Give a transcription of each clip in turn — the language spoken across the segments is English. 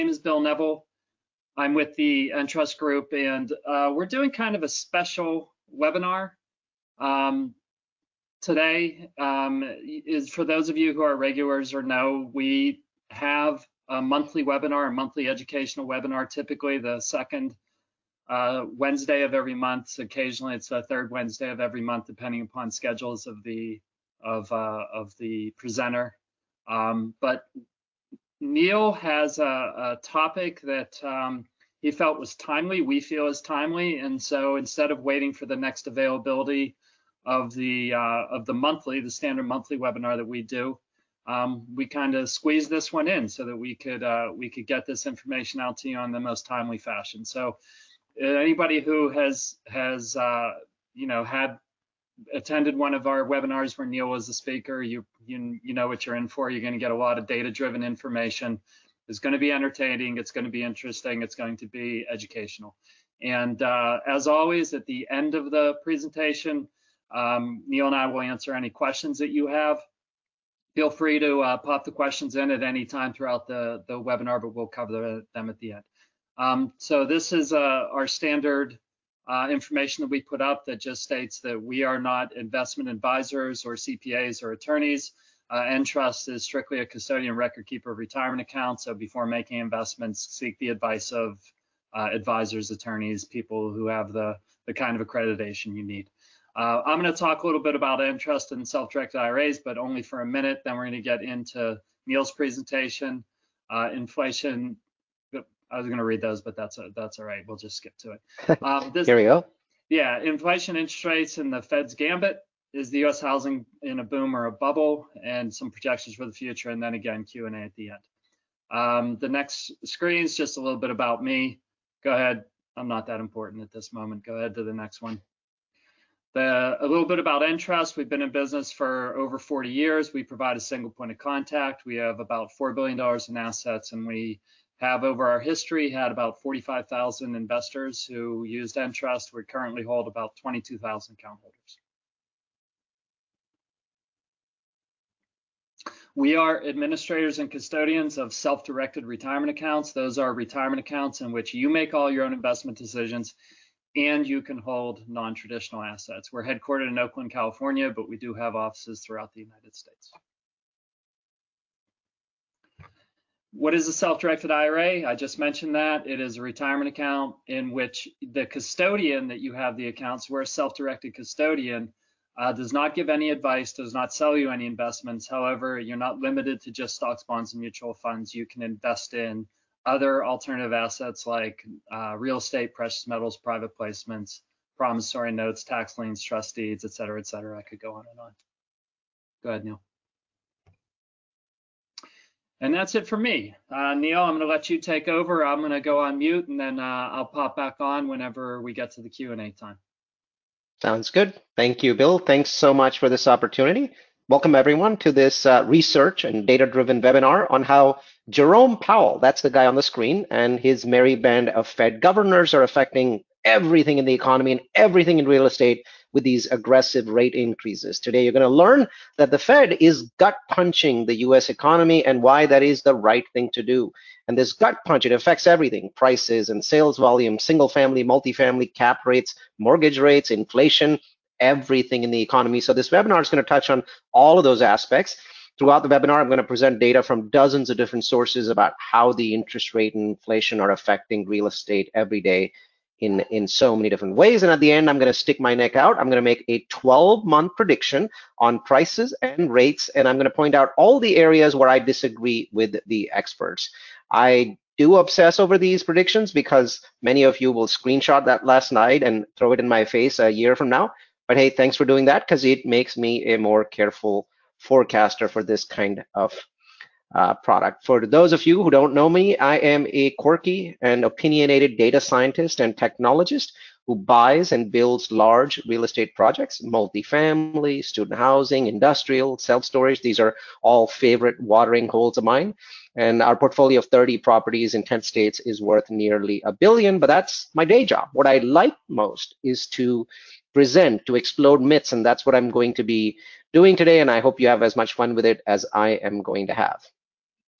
name is Bill Neville. I'm with the Entrust Group, and we're doing kind of a special webinar today. Is for those of you who are regulars or know, we have a monthly webinar, a monthly educational webinar, typically the second Wednesday of every month. Occasionally, it's the third Wednesday of every month, depending upon schedules of the presenter. But Neil has a topic that he felt was timely, we feel is timely, and so instead of waiting for the next availability of the monthly, the standard monthly webinar that we do, we kind of squeezed this one in so that we could get this information out to you on the most timely fashion. So anybody who has attended one of our webinars where Neil was the speaker, you know what you're in for. You're going to get a lot of data-driven information. It's going to be entertaining. It's going to be interesting. It's going to be educational. And as always, at the end of the presentation, Neil and I will answer any questions that you have. Feel free to pop the questions in at any time throughout the webinar, but we'll cover them at the end. So this is our standard information that we put up that just states that we are not investment advisors or CPAs or attorneys. Entrust is strictly a custodian record keeper of retirement accounts. So before making investments, seek the advice of advisors, attorneys, people who have the kind of accreditation you need. I'm going to talk a little bit about Entrust and self-directed IRAs, but only for a minute. Then we're going to get into Neil's presentation, inflation. I was going to read those, but that's all right. We'll just skip to it. Here we go. Yeah, inflation, interest rates, and the Fed's gambit. Is the U.S. housing in a boom or a bubble? And some projections for the future, and then again Q&A at the end. The next screen is just a little bit about me. Go ahead. I'm not that important at this moment. Go ahead to the next one. A little bit about Entrust. We've been in business for over 40 years. We provide a single point of contact. We have about $4 billion in assets, and we have over our history had about 45,000 investors who used Entrust. We currently hold about 22,000 account holders. We are administrators and custodians of self-directed retirement accounts. Those are retirement accounts in which you make all your own investment decisions and you can hold non-traditional assets. We're headquartered in Oakland, California, but we do have offices throughout the United States. What is a self-directed IRA? I just mentioned that. It is a retirement account in which the custodian that you have the accounts, we're a self-directed custodian, does not give any advice, does not sell you any investments. However, you're not limited to just stocks, bonds, and mutual funds. You can invest in other alternative assets like real estate, precious metals, private placements, promissory notes, tax liens, trust deeds, et cetera, et cetera. I could go on and on. Go ahead, Neil. And that's it for me. Neil, I'm going to let you take over. I'm going to go on mute, and then I'll pop back on whenever we get to the Q&A time. Sounds good. Thank you, Bill. Thanks so much for this opportunity. Welcome, everyone, to this research and data-driven webinar on how Jerome Powell, that's the guy on the screen, and his merry band of Fed governors are affecting everything in the economy and everything in real estate with these aggressive rate increases. Today, you're going to learn that the Fed is gut punching the US economy and why that is the right thing to do. And this gut punch, it affects everything: prices and sales volume, single family, multifamily, cap rates, mortgage rates, inflation, everything in the economy. So this webinar is going to touch on all of those aspects. Throughout the webinar, I'm going to present data from dozens of different sources about how the interest rate and inflation are affecting real estate every day in so many different ways. And at the end, I'm going to stick my neck out. I'm going to make a 12-month prediction on prices and rates, and I'm going to point out all the areas where I disagree with the experts. I do obsess over these predictions because many of you will screenshot that last night and throw it in my face a year from now. But hey, thanks for doing that, because it makes me a more careful forecaster for this kind of product. For those of you who don't know me, I am a quirky and opinionated data scientist and technologist who buys and builds large real estate projects, multifamily, student housing, industrial, self-storage. These are all favorite watering holes of mine. And our portfolio of 30 properties in 10 states is worth nearly $1 billion, but that's my day job. What I like most is to present, to explode myths, and that's what I'm going to be doing today, and I hope you have as much fun with it as I am going to have.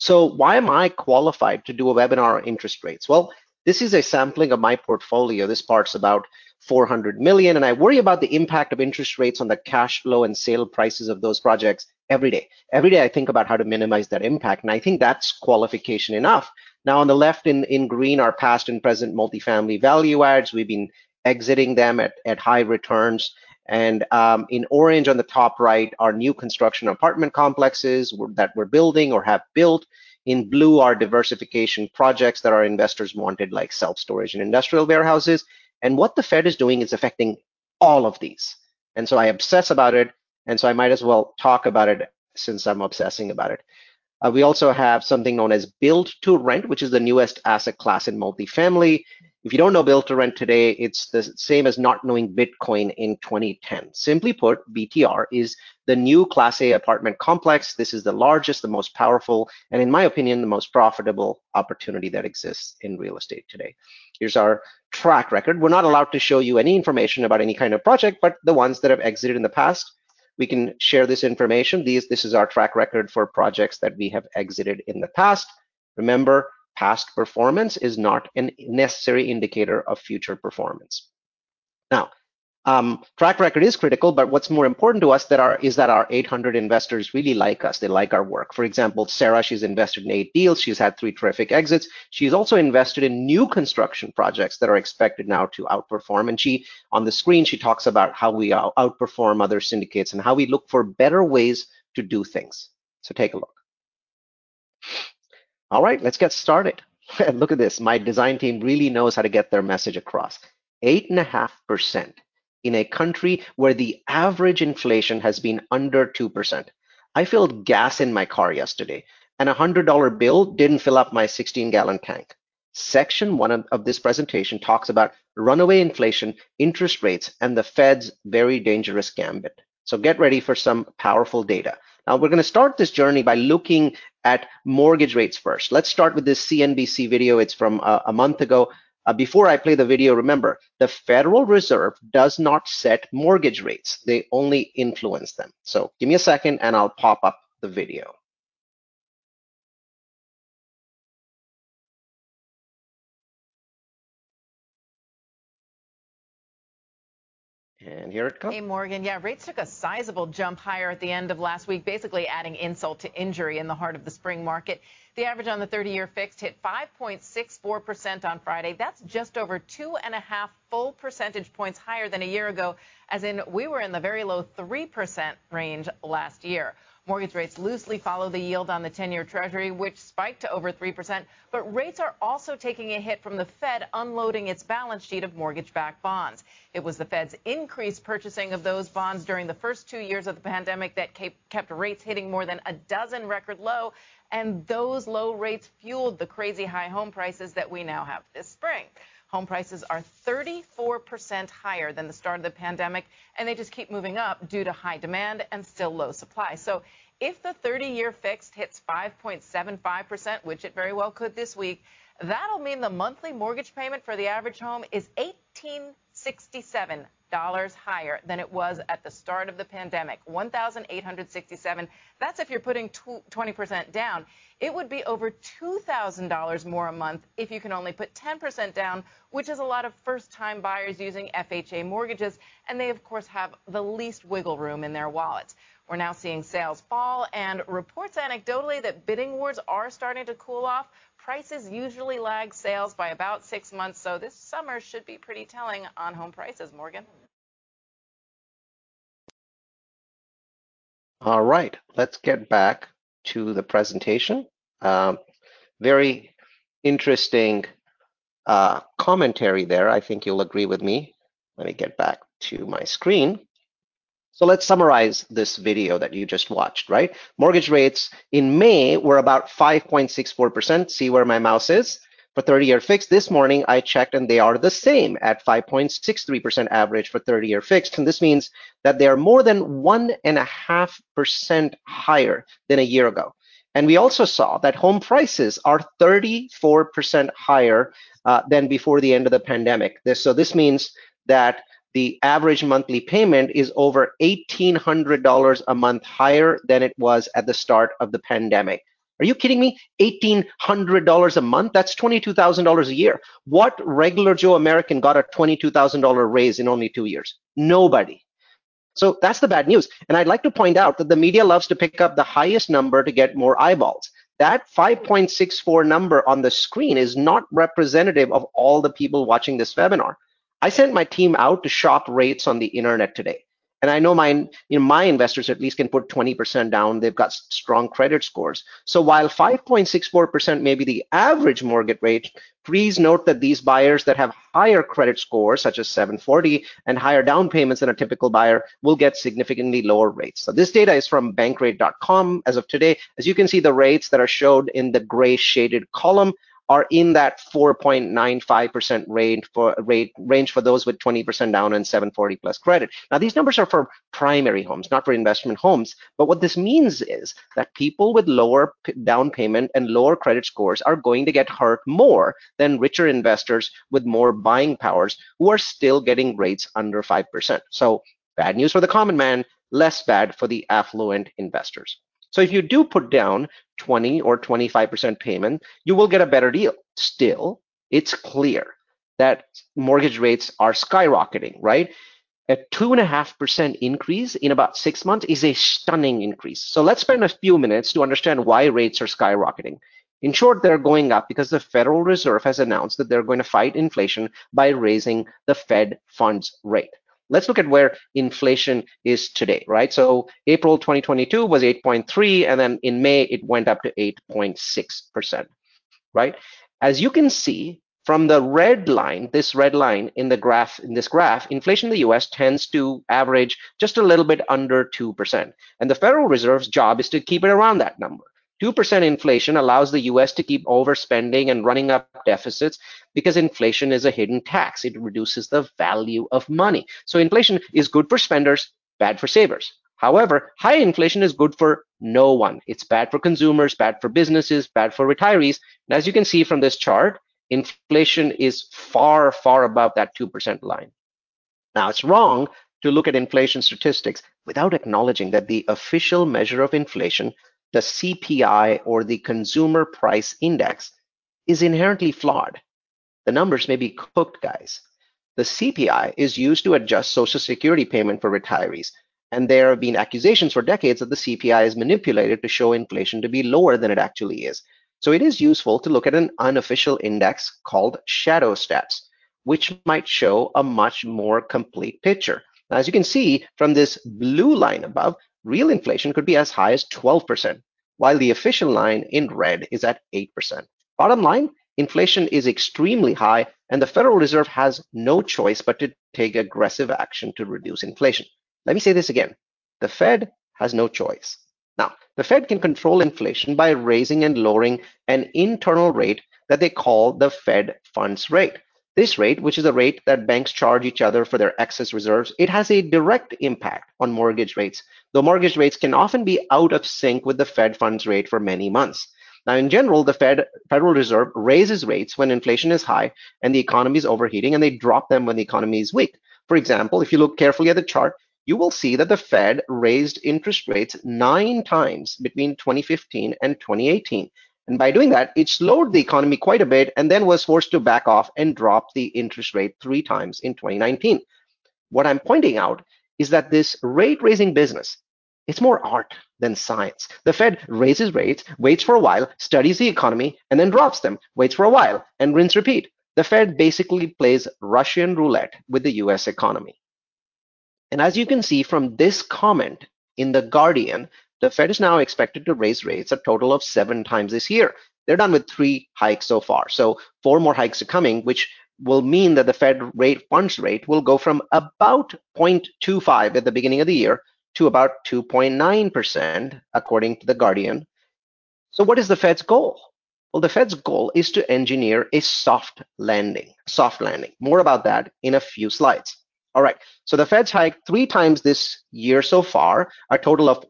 So why am I qualified to do a webinar on interest rates? Well, this is a sampling of my portfolio. This part's about 400 million, and I worry about the impact of interest rates on the cash flow and sale prices of those projects every day. Every day I think about how to minimize that impact, and I think that's qualification enough. Now on the left in green are past and present multifamily value adds. We've been exiting them at high returns. And in orange on the top right are new construction apartment complexes that we're building or have built. In blue are diversification projects that our investors wanted, like self-storage and industrial warehouses. And what the Fed is doing is affecting all of these. And so I obsess about it. And so I might as well talk about it since I'm obsessing about it. We also have something known as build to rent, which is the newest asset class in multifamily. If you don't know build to rent today, it's the same as not knowing Bitcoin in 2010. Simply put, BTR is the new Class A apartment complex. This is the largest, the most powerful, and in my opinion, the most profitable opportunity that exists in real estate today. Here's our track record. We're not allowed to show you any information about any kind of project, but the ones that have exited in the past, we can share this information. This is our track record for projects that we have exited in the past. Remember, past performance is not a necessary indicator of future performance. Now, track record is critical, but what's more important to us is that our 800 investors really like us. They like our work. For example, Sarah, she's invested in 8 deals. She's had 3 terrific exits. She's also invested in new construction projects that are expected now to outperform. And she, on the screen, she talks about how we outperform other syndicates and how we look for better ways to do things. So take a look. All right, let's get started. Look at this. My design team really knows how to get their message across. 8.5%. in a country where the average inflation has been under 2%. I filled gas in my car yesterday, and a $100 bill didn't fill up my 16-gallon tank. Section 1 of this presentation talks about runaway inflation, interest rates, and the Fed's very dangerous gambit. So get ready for some powerful data. Now, we're going to start this journey by looking at mortgage rates first. Let's start with this CNBC video. It's from a month ago. Before I play the video, remember, the Federal Reserve does not set mortgage rates. They only influence them. So give me a second and I'll pop up the video. And here it comes. Hey, Morgan. Yeah, rates took a sizable jump higher at the end of last week, basically adding insult to injury in the heart of the spring market. The average on the 30-year fixed hit 5.64% on Friday. That's just over 2.5 full percentage points higher than a year ago, as in we were in the very low 3% range last year. Mortgage rates loosely follow the yield on the 10-year Treasury, which spiked to over 3%. But rates are also taking a hit from the Fed unloading its balance sheet of mortgage-backed bonds. It was the Fed's increased purchasing of those bonds during the first 2 years of the pandemic that kept rates hitting more than a dozen record low. And those low rates fueled the crazy high home prices that we now have this spring. Home prices are 34% higher than the start of the pandemic, and they just keep moving up due to high demand and still low supply. So if the 30-year fixed hits 5.75%, which it very well could this week, that'll mean the monthly mortgage payment for the average home is $1,867 higher than it was at the start of the pandemic, $1,867. That's if you're putting 20% down. It would be over $2,000 more a month if you can only put 10% down, which is a lot of first-time buyers using FHA mortgages, and they, of course, have the least wiggle room in their wallets. We're now seeing sales fall, and reports anecdotally that bidding wars are starting to cool off. Prices usually lag sales by about 6 months, so this summer should be pretty telling on home prices, Morgan. All right, let's get back to the presentation. Very interesting commentary there. I think you'll agree with me. Let me get back to my screen. So let's summarize this video that you just watched, right? Mortgage rates in May were about 5.64%. See where my mouse is? For 30-year fixed, this morning I checked and they are the same at 5.63% average for 30-year fixed. And this means that they are more than 1.5% higher than a year ago. And we also saw that home prices are 34% higher than before the end of the pandemic. So this means that the average monthly payment is over $1,800 a month higher than it was at the start of the pandemic. Are you kidding me? $1,800 a month? That's $22,000 a year. What regular Joe American got a $22,000 raise in only 2 years? Nobody. So that's the bad news. And I'd like to point out that the media loves to pick up the highest number to get more eyeballs. That 5.64 number on the screen is not representative of all the people watching this webinar. I sent my team out to shop rates on the internet today. And I know my investors at least can put 20% down. They've got strong credit scores. So while 5.64% may be the average mortgage rate, please note that these buyers that have higher credit scores, such as 740, and higher down payments than a typical buyer, will get significantly lower rates. So this data is from bankrate.com as of today. As you can see, the rates that are showed in the gray shaded column are in that 4.95% range for those with 20% down and 740 plus credit. Now, these numbers are for primary homes, not for investment homes. But what this means is that people with lower down payment and lower credit scores are going to get hurt more than richer investors with more buying powers who are still getting rates under 5%. So bad news for the common man, less bad for the affluent investors. So if you do put down 20 or 25% payment, you will get a better deal. Still, it's clear that mortgage rates are skyrocketing, right? A 2.5% increase in about 6 months is a stunning increase. So let's spend a few minutes to understand why rates are skyrocketing. In short, they're going up because the Federal Reserve has announced that they're going to fight inflation by raising the Fed funds rate. Let's look at where inflation is today, right? So April 2022 was 8.3, and then in May, it went up to 8.6%, right? As you can see from the red line, this red line in this graph, inflation in the US tends to average just a little bit under 2%. And the Federal Reserve's job is to keep it around that number. 2% inflation allows the US to keep overspending and running up deficits because inflation is a hidden tax. It reduces the value of money. So inflation is good for spenders, bad for savers. However, high inflation is good for no one. It's bad for consumers, bad for businesses, bad for retirees. And as you can see from this chart, inflation is far, far above that 2% line. Now, it's wrong to look at inflation statistics without acknowledging that the official measure of inflation, the CPI, or the Consumer Price Index, is inherently flawed. The numbers may be cooked, guys. The CPI is used to adjust Social Security payment for retirees, and there have been accusations for decades that the CPI is manipulated to show inflation to be lower than it actually is. So it is useful to look at an unofficial index called shadow stats, which might show a much more complete picture. Now, as you can see from this blue line above, real inflation could be as high as 12%, while the official line in red is at 8%. Bottom line, inflation is extremely high, and the Federal Reserve has no choice but to take aggressive action to reduce inflation. Let me say this again. The Fed has no choice. Now, the Fed can control inflation by raising and lowering an internal rate that they call the Fed funds rate. This rate, which is a rate that banks charge each other for their excess reserves, it has a direct impact on mortgage rates, though mortgage rates can often be out of sync with the Fed funds rate for many months. Now, in general, the Federal Reserve raises rates when inflation is high and the economy is overheating, and they drop them when the economy is weak. For example, if you look carefully at the chart, you will see that the Fed raised interest rates 9 times between 2015 and 2018. And by doing that, it slowed the economy quite a bit and then was forced to back off and drop the interest rate 3 times in 2019. What I'm pointing out is that this rate-raising business, it's more art than science. The Fed raises rates, waits for a while, studies the economy, and then drops them, waits for a while, and rinse repeat. The Fed basically plays Russian roulette with the US economy. And as you can see from this comment in The Guardian, the Fed is now expected to raise rates a total of 7 times this year. They're done with 3 hikes so far. So 4 more hikes are coming, which will mean that the Fed funds rate will go from about 0.25 at the beginning of the year to about 2.9%, according to The Guardian. So what is the Fed's goal? Well, the Fed's goal is to engineer a soft landing. More about that in a few slides. All right, so the Fed's hiked 3 times this year so far, a total of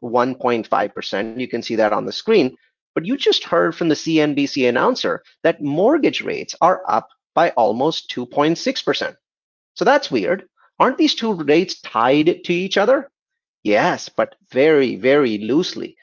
1.5%. You can see that on the screen. But you just heard from the CNBC announcer that mortgage rates are up by almost 2.6%. So that's weird. Aren't these two rates tied to each other? Yes, but very, very loosely.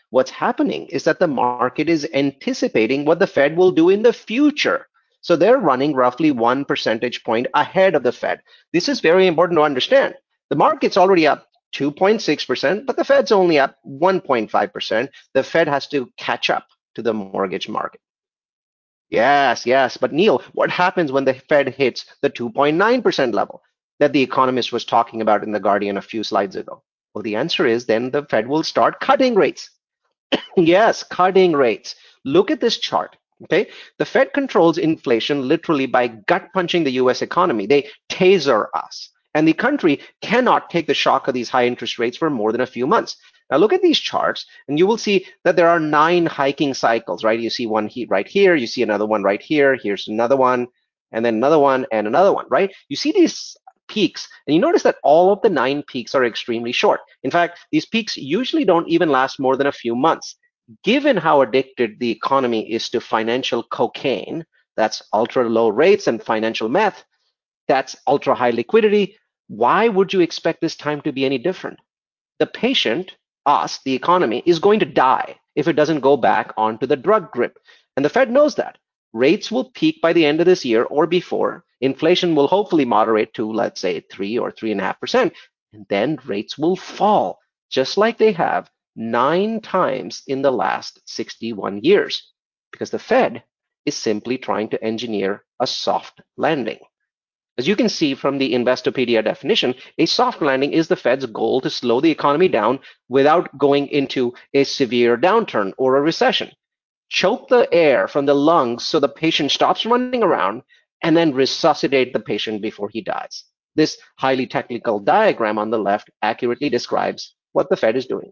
What's happening is that the market is anticipating what the Fed will do in the future. So they're running roughly 1 percentage point ahead of the Fed. This is very important to understand. The market's already up 2.6%, but the Fed's only up 1.5%. The Fed has to catch up to the mortgage market. Yes, yes. But Neil, what happens when the Fed hits the 2.9% level that the economist was talking about in The Guardian a few slides ago? Well, the answer is then the Fed will start cutting rates. Yes, cutting rates. Look at this chart. Okay, the Fed controls inflation literally by gut punching the US economy. They taser us. And the country cannot take the shock of these high interest rates for more than a few months. Now look at these charts, and you will see that there are 9 hiking cycles, right? You see one right here, you see another one right here, here's another one, and then another one, and another one, right? You see these peaks, and you notice that all of the 9 peaks are extremely short. In fact, these peaks usually don't even last more than a few months. Given how addicted the economy is to financial cocaine, that's ultra low rates, and financial meth, that's ultra high liquidity, why would you expect this time to be any different? The patient, us, the economy, is going to die if it doesn't go back onto the drug grip. And the Fed knows that. Rates will peak by the end of this year or before. Inflation will hopefully moderate to, let's say, 3 or 3.5%. And then rates will fall, just like they have 9 times in the last 61 years. Because the Fed is simply trying to engineer a soft landing. As you can see from the Investopedia definition, a soft landing is the Fed's goal to slow the economy down without going into a severe downturn or a recession. Choke the air from the lungs so the patient stops running around, and then resuscitate the patient before he dies. This highly technical diagram on the left accurately describes what the Fed is doing.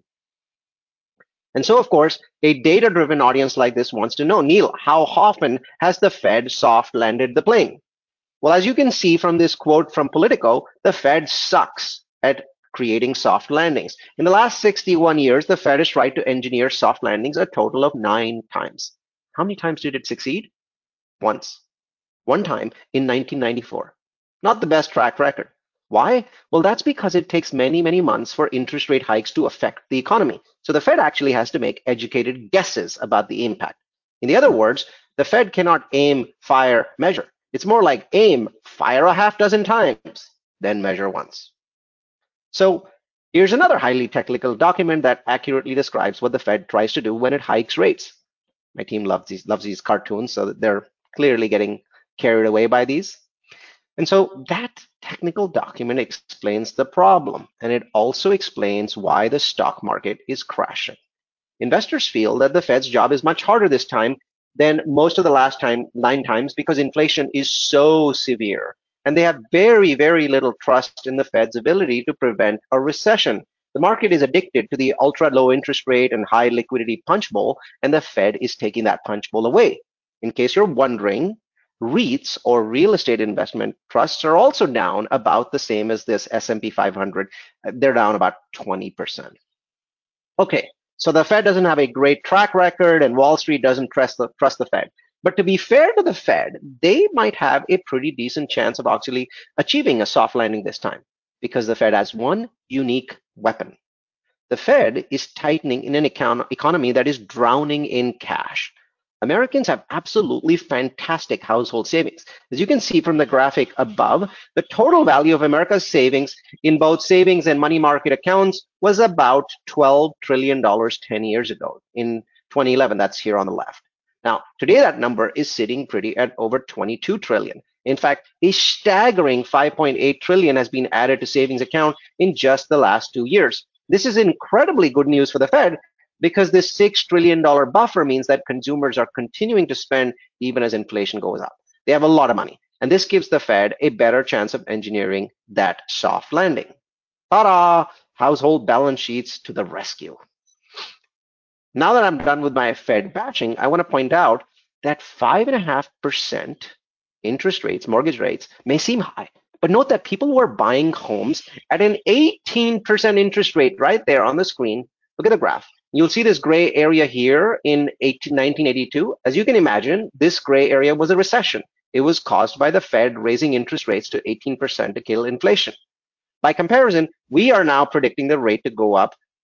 And so, of course, a data-driven audience like this wants to know, Neil, how often has the Fed soft landed the plane? Well, as you can see from this quote from Politico, the Fed sucks at creating soft landings. In the last 61 years, the Fed has tried to engineer soft landings a total of 9 times. How many times did it succeed? Once. One time in 1994. Not the best track record. Why? Well, that's because it takes many, many months for interest rate hikes to affect the economy. So the Fed actually has to make educated guesses about the impact. In other words, the Fed cannot aim, fire, measure. It's more like aim, fire a half dozen times, then measure once. So here's another highly technical document that accurately describes what the Fed tries to do when it hikes rates. My team loves these cartoons, so that they're clearly getting carried away by these. And so that technical document explains the problem, and it also explains why the stock market is crashing. Investors feel that the Fed's job is much harder this time than most of the last 9 times because inflation is so severe. And they have very, very little trust in the Fed's ability to prevent a recession. The market is addicted to the ultra low interest rate and high liquidity punch bowl, and the Fed is taking that punch bowl away. In case you're wondering, REITs, or real estate investment trusts, are also down about the same as this S&P 500. They're down about 20%. Okay. So the Fed doesn't have a great track record, and Wall Street doesn't trust the Fed. But to be fair to the Fed, they might have a pretty decent chance of actually achieving a soft landing this time, because the Fed has one unique weapon. The Fed is tightening in an economy that is drowning in cash. Americans have absolutely fantastic household savings. As you can see from the graphic above, the total value of America's savings in both savings and money market accounts was about $12 trillion 10 years ago. In 2011, that's here on the left. Now, today that number is sitting pretty at over 22 trillion. In fact, a staggering 5.8 trillion has been added to savings account in just the last 2 years. This is incredibly good news for the Fed, because this $6 trillion buffer means that consumers are continuing to spend even as inflation goes up. They have a lot of money, and this gives the Fed a better chance of engineering that soft landing. Ta-da! Household balance sheets to the rescue. Now that I'm done with my Fed bashing, I want to point out that 5.5% interest rates, mortgage rates, may seem high, but note that people who are buying homes at an 18% interest rate right there on the screen, look at the graph. You'll see this gray area here in 1982. As you can imagine, this gray area was a recession. It was caused by the Fed raising interest rates to 18% to kill inflation. By comparison, we are now predicting the rate to go up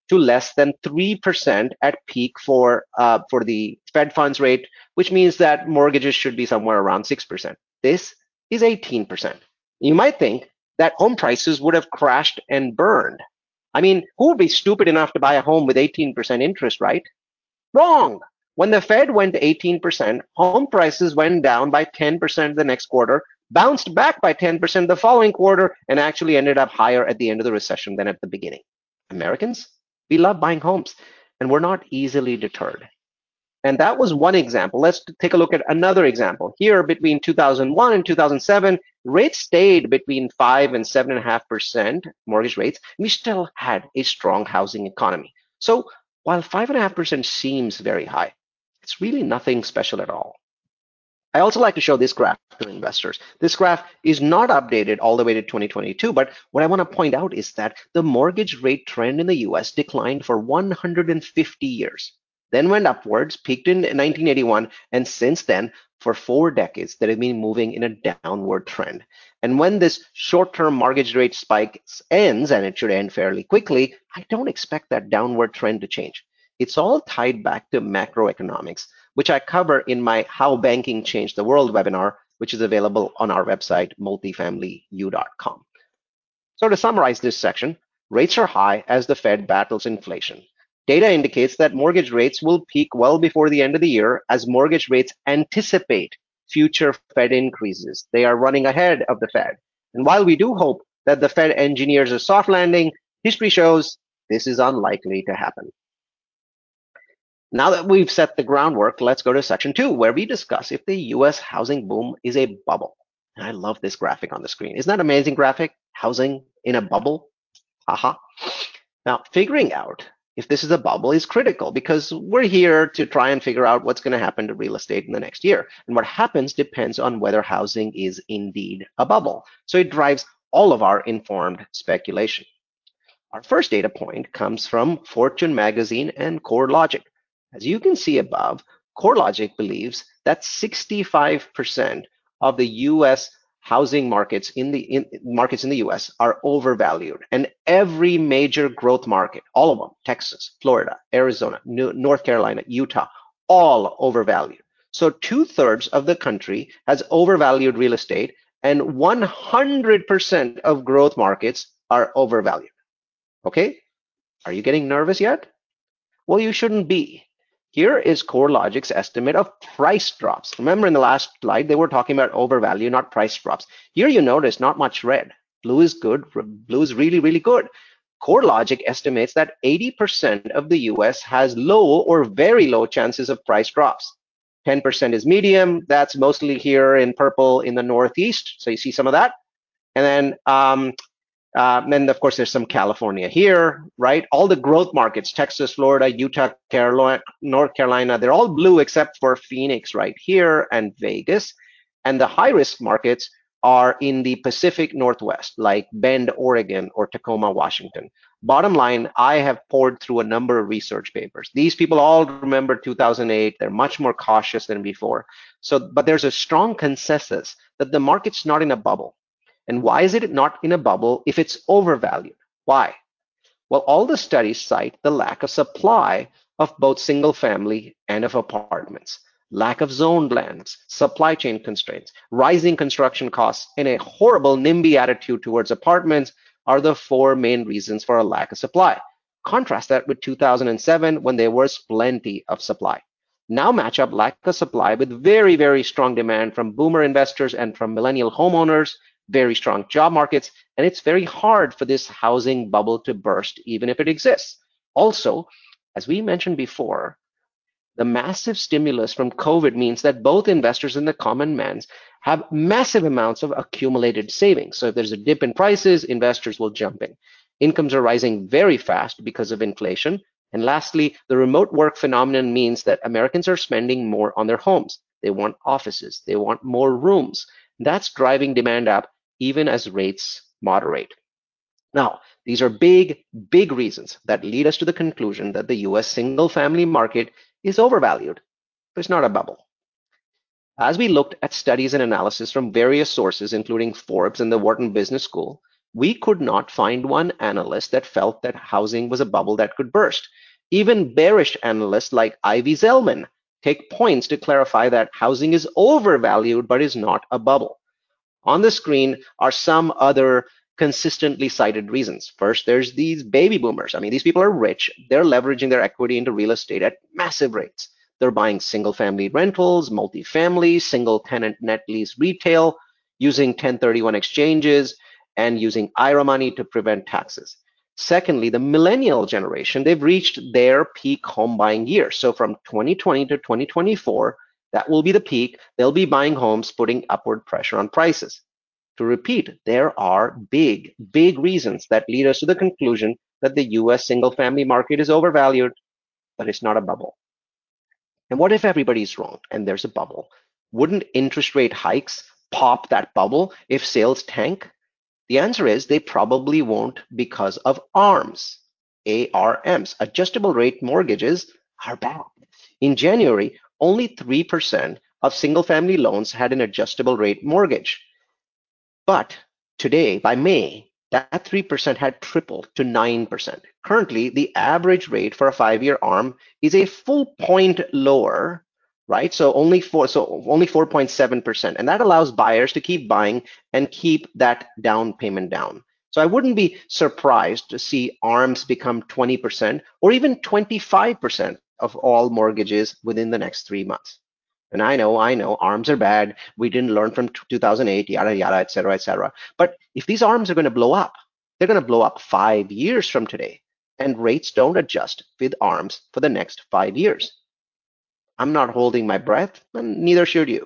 to less than 3% at peak for the Fed funds rate, which means that mortgages should be somewhere around 6%. This is 18%. You might think that home prices would have crashed and burned. I mean, who would be stupid enough to buy a home with 18% interest, right? Wrong. When the Fed went to 18%, home prices went down by 10% the next quarter, bounced back by 10% the following quarter, and actually ended up higher at the end of the recession than at the beginning. Americans, we love buying homes, and we're not easily deterred. And that was one example. Let's take a look at another example. Here, between 2001 and 2007, rates stayed between 5 and 7.5% mortgage rates. We still had a strong housing economy. So while 5.5% seems very high, it's really nothing special at all. I also like to show this graph to investors. This graph is not updated all the way to 2022, but what I want to point out is that the mortgage rate trend in the US declined for 150 years, then went upwards, peaked in 1981, and since then, for 4 decades, they have been moving in a downward trend. And when this short-term mortgage rate spike ends, and it should end fairly quickly, I don't expect that downward trend to change. It's all tied back to macroeconomics, which I cover in my How Banking Changed the World webinar, which is available on our website, multifamilyu.com. So to summarize this section, rates are high as the Fed battles inflation. Data indicates that mortgage rates will peak well before the end of the year as mortgage rates anticipate future Fed increases. They are running ahead of the Fed. And while we do hope that the Fed engineers a soft landing, history shows this is unlikely to happen. Now that we've set the groundwork, let's go to section 2, where we discuss if the US housing boom is a bubble. And I love this graphic on the screen. Isn't that an amazing graphic? Housing in a bubble? Haha. Now, figuring out if this is a bubble is critical because we're here to try and figure out what's going to happen to real estate in the next year. And what happens depends on whether housing is indeed a bubble. So it drives all of our informed speculation. Our first data point comes from Fortune magazine and CoreLogic. As you can see above, CoreLogic believes that 65% of the US housing markets in the US are overvalued, and every major growth market, all of them, Texas, Florida, Arizona, North Carolina, Utah, all overvalued. So 2/3 of the country has overvalued real estate, and 100% of growth markets are overvalued. Okay, are you getting nervous yet? Well, you shouldn't be. Here is CoreLogic's estimate of price drops. Remember in the last slide, they were talking about overvalue, not price drops. Here you notice not much red. Blue is good. Blue is really, really good. CoreLogic estimates that 80% of the US has low or very low chances of price drops. 10% is medium. That's mostly here in purple in the Northeast. So you see some of that. And then, of course, there's some California here, right? All the growth markets, Texas, Florida, Utah, North Carolina, they're all blue except for Phoenix right here and Vegas. And the high-risk markets are in the Pacific Northwest, like Bend, Oregon, or Tacoma, Washington. Bottom line, I have poured through a number of research papers. These people all remember 2008. They're much more cautious than before. But there's a strong consensus that the market's not in a bubble. And why is it not in a bubble if it's overvalued? Why? Well, all the studies cite the lack of supply of both single family and of apartments, lack of zoned lands, supply chain constraints, rising construction costs, and a horrible NIMBY attitude towards apartments are the 4 main reasons for a lack of supply. Contrast that with 2007 when there was plenty of supply. Now match up lack of supply with very, very strong demand from boomer investors and from millennial homeowners, very strong job markets, and it's very hard for this housing bubble to burst, even if it exists. Also, as we mentioned before, the massive stimulus from COVID means that both investors and the common mans have massive amounts of accumulated savings. So if there's a dip in prices, investors will jump in. Incomes are rising very fast because of inflation. And lastly, the remote work phenomenon means that Americans are spending more on their homes. They want offices. They want more rooms. That's driving demand up even as rates moderate. Now, these are big, big reasons that lead us to the conclusion that the US single-family market is overvalued, but it's not a bubble. As we looked at studies and analysis from various sources, including Forbes and the Wharton Business School, we could not find one analyst that felt that housing was a bubble that could burst. Even bearish analysts like Ivy Zelman take points to clarify that housing is overvalued but is not a bubble. On the screen are some other consistently cited reasons. First, there's these baby boomers. I mean, these people are rich. They're leveraging their equity into real estate at massive rates. They're buying single-family rentals, multifamily, single-tenant net lease retail, using 1031 exchanges, and using IRA money to prevent taxes. Secondly, the millennial generation, they've reached their peak home buying year. So from 2020 to 2024, that will be the peak. They'll be buying homes, putting upward pressure on prices. To repeat, there are big reasons that lead us to the conclusion that the US single-family market is overvalued, but it's not a bubble. And what if everybody's wrong and there's a bubble? Wouldn't interest rate hikes pop that bubble if sales tank? The answer is they probably won't because of ARMs. ARMs, adjustable rate mortgages, are back. In January, only 3% of single-family loans had an adjustable rate mortgage. But today, by May, that 3% had tripled to 9%. Currently, the average rate for a 5-year ARM is a full point lower, right? So only 4.7%. And that allows buyers to keep buying and keep that down payment down. So I wouldn't be surprised to see ARMs become 20% or even 25% of all mortgages within the next 3 months. And I know, ARMs are bad. We didn't learn from 2008, yada, yada, et cetera, et cetera. But if these ARMs are going to blow up, they're going to blow up 5 years from today. And rates don't adjust with ARMs for the next 5 years. I'm not holding my breath, and neither should you.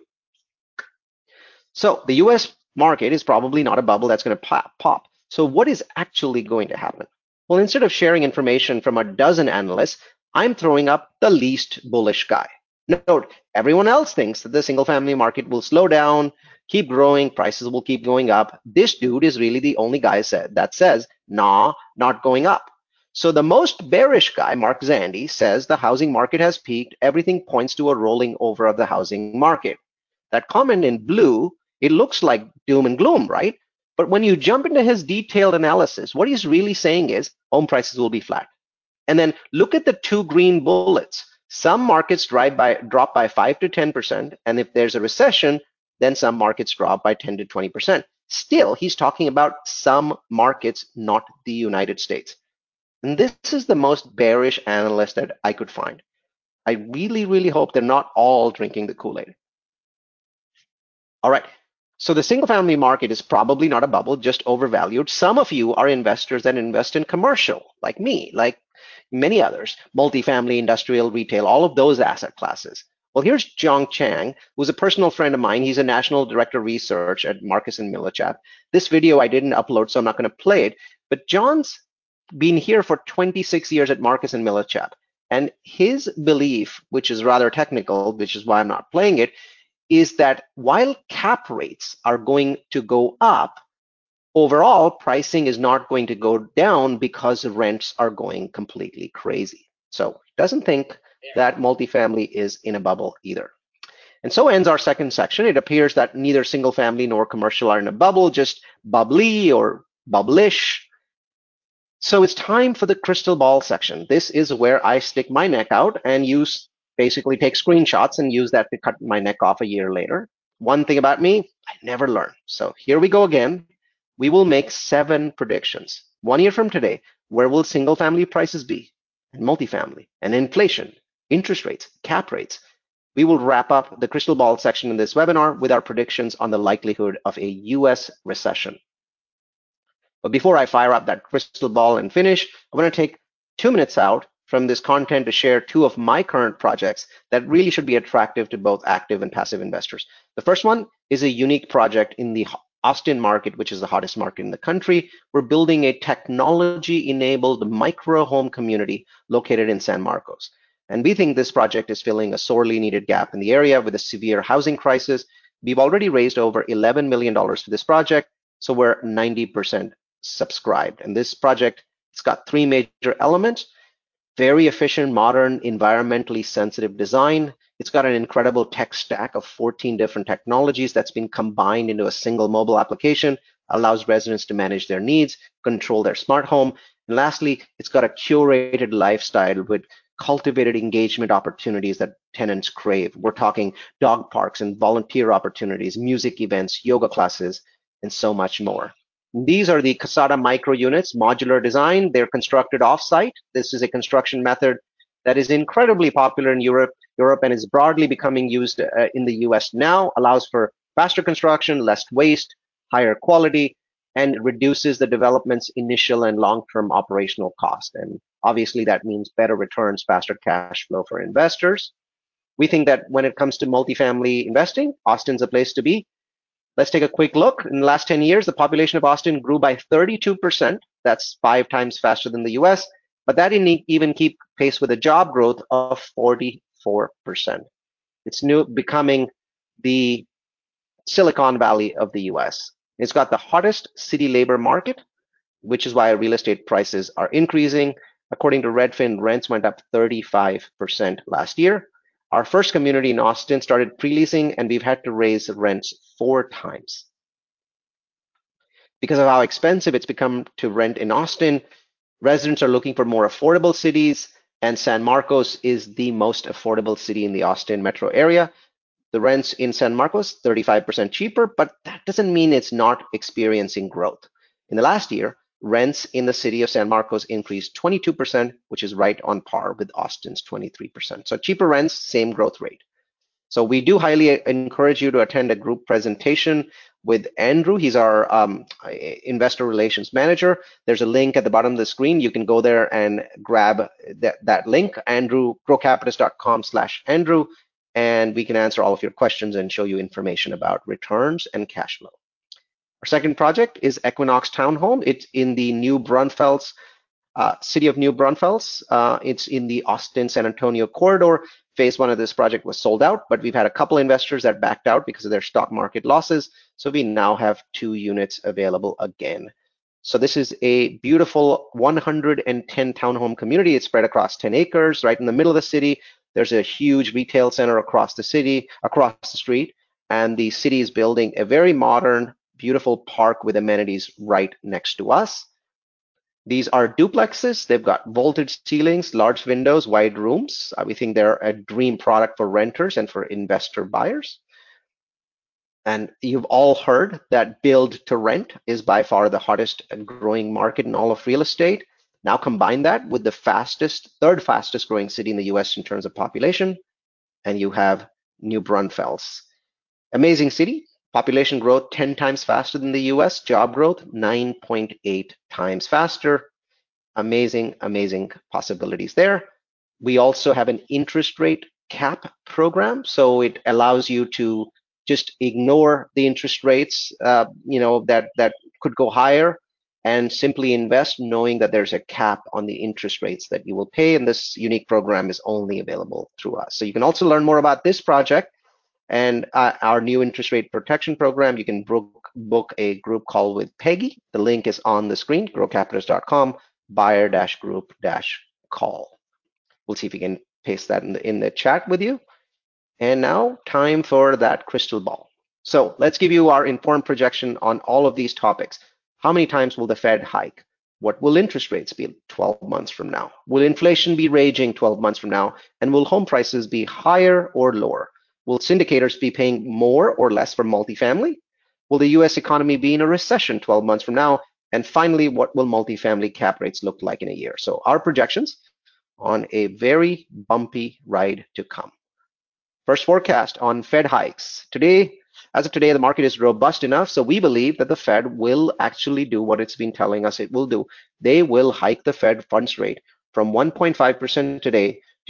So the US market is probably not a bubble that's going to pop. So what is actually going to happen? Well, instead of sharing information from a dozen analysts, I'm throwing up the least bullish guy. Note, everyone else thinks that the single-family market will slow down, keep growing, prices will keep going up. This dude is really the only guy that says, nah, not going up. So the most bearish guy, Mark Zandi, says the housing market has peaked. Everything points to a rolling over of the housing market. That comment in blue, it looks like doom and gloom, right? But when you jump into his detailed analysis, what he's really saying is home prices will be flat. And then look at the two green bullets. Some markets drop by 5 to 10%, and if there's a recession, then some markets drop by 10 to 20%. Still, he's talking about some markets, not the United States. And this is the most bearish analyst that I could find. I really, really hope they're not all drinking the Kool-Aid. All right, so the single-family market is probably not a bubble, just overvalued. Some of you are investors that invest in commercial, like me, like many others, multifamily, industrial, retail, all of those asset classes. Well, here's John Chang, who's a personal friend of mine. He's a national director of research at Marcus & Millichap. This video I didn't upload, so I'm not going to play it. But John's been here for 26 years at Marcus & Millichap. And his belief, which is rather technical, which is why I'm not playing it, is that while cap rates are going to go up, overall, pricing is not going to go down because rents are going completely crazy. So doesn't think that multifamily is in a bubble either. And so ends our second section. It appears that neither single family nor commercial are in a bubble, just bubbly or bubblish. So it's time for the crystal ball section. This is where I stick my neck out and basically take screenshots and use that to cut my neck off a year later. One thing about me, I never learn. So here we go again. We will make 7 predictions. 1 year from today, where will single family prices be? And multifamily, and inflation, interest rates, cap rates. We will wrap up the crystal ball section in this webinar with our predictions on the likelihood of a US recession. But before I fire up that crystal ball and finish, I want to take 2 minutes out from this content to share 2 of my current projects that really should be attractive to both active and passive investors. The first one is a unique project in the Austin market, which is the hottest market in the country. We're building a technology-enabled micro home community located in San Marcos. And we think this project is filling a sorely needed gap in the area with a severe housing crisis. We've already raised over $11 million for this project, so we're 90% subscribed. And this project, it's got 3 major elements: very efficient, modern, environmentally sensitive design. It's got an incredible tech stack of 14 different technologies that's been combined into a single mobile application allows residents to manage their needs, control their smart home. And lastly, it's got a curated lifestyle with cultivated engagement opportunities that tenants crave. We're talking dog parks and volunteer opportunities, music events, yoga classes, and so much more. These are the Casada micro units, modular design. They're constructed off-site. This is a construction method that is incredibly popular in Europe and is broadly becoming used in the US now, allows for faster construction, less waste, higher quality, and reduces the development's initial and long-term operational cost. And obviously that means better returns, faster cash flow for investors. We think that when it comes to multifamily investing, Austin's a place to be. Let's take a quick look. In the last 10 years, the population of Austin grew by 32%. That's 5 times faster than the US, but that didn't even keep pace with a job growth of 44%. It's becoming the Silicon Valley of the US. It's got the hottest city labor market, which is why real estate prices are increasing. According to Redfin, rents went up 35% last year. Our first community in Austin started pre-leasing, and we've had to raise rents 4 times. Because of how expensive it's become to rent in Austin, residents are looking for more affordable cities, and San Marcos is the most affordable city in the Austin metro area. The rents in San Marcos, 35% cheaper, but that doesn't mean it's not experiencing growth. In the last year, rents in the city of San Marcos increased 22%, which is right on par with Austin's 23%. So cheaper rents, same growth rate. So we do highly encourage you to attend a group presentation with Andrew. He's our investor relations manager. There's a link at the bottom of the screen. You can go there and grab that link, growcapitalist.com/Andrew, and we can answer all of your questions and show you information about returns and cash flow. Our second project is Equinox Townhome. It's in the New Braunfels, city of New Braunfels. It's in the Austin-San Antonio corridor. Phase 1 of this project was sold out, but we've had a couple investors that backed out because of their stock market losses. So we now have 2 units available again. So this is a beautiful 110 townhome community. It's spread across 10 acres, right in the middle of the city. There's a huge retail center across the street, and the city is building a very modern, beautiful park with amenities right next to us. These are duplexes. They've got vaulted ceilings, large windows, wide rooms. We think they're a dream product for renters and for investor buyers. And you've all heard that build to rent is by far the hottest and growing market in all of real estate. Now combine that with the third fastest growing city in the US in terms of population, and you have New Braunfels. Amazing city, population growth 10 times faster than the US, job growth 9.8 times faster. Amazing, amazing possibilities there. We also have an interest rate cap program, so it allows you to just ignore the interest rates, that could go higher, and simply invest knowing that there's a cap on the interest rates that you will pay, and this unique program is only available through us. So you can also learn more about this project and our new interest rate protection program. You can book a group call with Peggy. The link is on the screen, growcapitalist.com, buyer-group-call. We'll see if we can paste that in the chat with you. And now, time for that crystal ball. So let's give you our informed projection on all of these topics. How many times will the Fed hike? What will interest rates be 12 months from now? Will inflation be raging 12 months from now? And will home prices be higher or lower? Will syndicators be paying more or less for multifamily? Will the US economy be in a recession 12 months from now? And finally, what will multifamily cap rates look like in a year? So our projections on a very bumpy ride to come. First forecast on Fed hikes. As of today, the market is robust enough, so we believe that the Fed will actually do what it's been telling us it will do. They will hike the Fed funds rate from 1.5% today to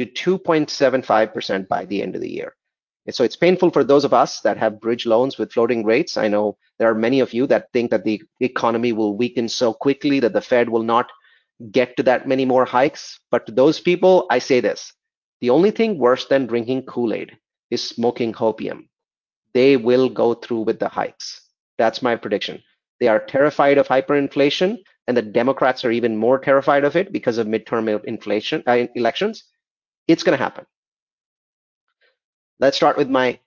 2.75% by the end of the year. And so it's painful for those of us that have bridge loans with floating rates. I know there are many of you that think that the economy will weaken so quickly that the Fed will not get to that many more hikes. But to those people, I say this: the only thing worse than drinking Kool-Aid is smoking opium. They will go through with the hikes. That's my prediction. They are terrified of hyperinflation, and the Democrats are even more terrified of it because of midterm elections. It's going to happen. Let's start with my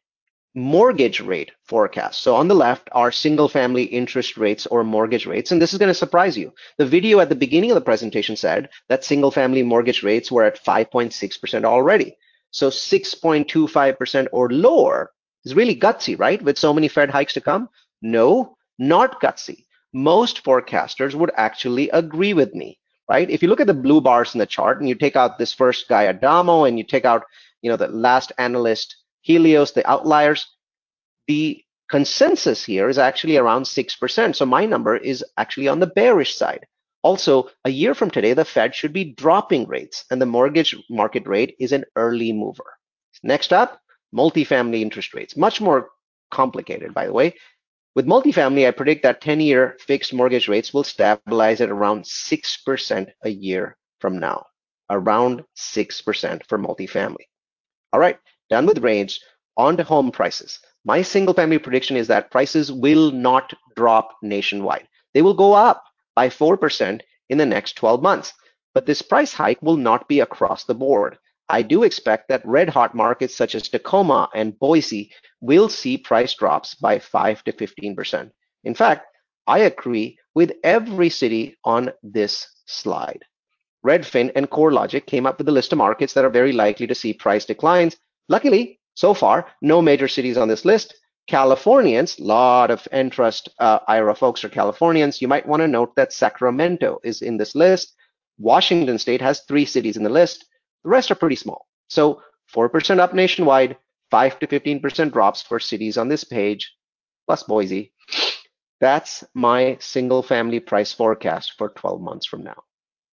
mortgage rate forecast. So on the left are single family interest rates or mortgage rates. And this is going to surprise you. The video at the beginning of the presentation said that single family mortgage rates were at 5.6% already. So 6.25% or lower is really gutsy, right? With so many Fed hikes to come? No, not gutsy. Most forecasters would actually agree with me, right? If you look at the blue bars in the chart and you take out this first guy, Adamo, and you take out, the last analyst, Helios, the outliers, the consensus here is actually around 6%. So my number is actually on the bearish side. Also, a year from today, the Fed should be dropping rates, and the mortgage market rate is an early mover. Next up, multifamily interest rates. Much more complicated, by the way. With multifamily, I predict that 10-year fixed mortgage rates will stabilize at around 6% a year from now. Around 6% for multifamily. All right, done with rates, on to home prices. My single family prediction is that prices will not drop nationwide. They will go up by 4% in the next 12 months. But this price hike will not be across the board. I do expect that red hot markets such as Tacoma and Boise will see price drops by 5 to 15%. In fact, I agree with every city on this slide. Redfin and CoreLogic came up with a list of markets that are very likely to see price declines. Luckily, so far, no major cities on this list. Californians, a lot of Entrust IRA folks are Californians. You might want to note that Sacramento is in this list. Washington State has 3 cities in the list. The rest are pretty small. So 4% up nationwide, 5 to 15% drops for cities on this page, plus Boise. That's my single family price forecast for 12 months from now.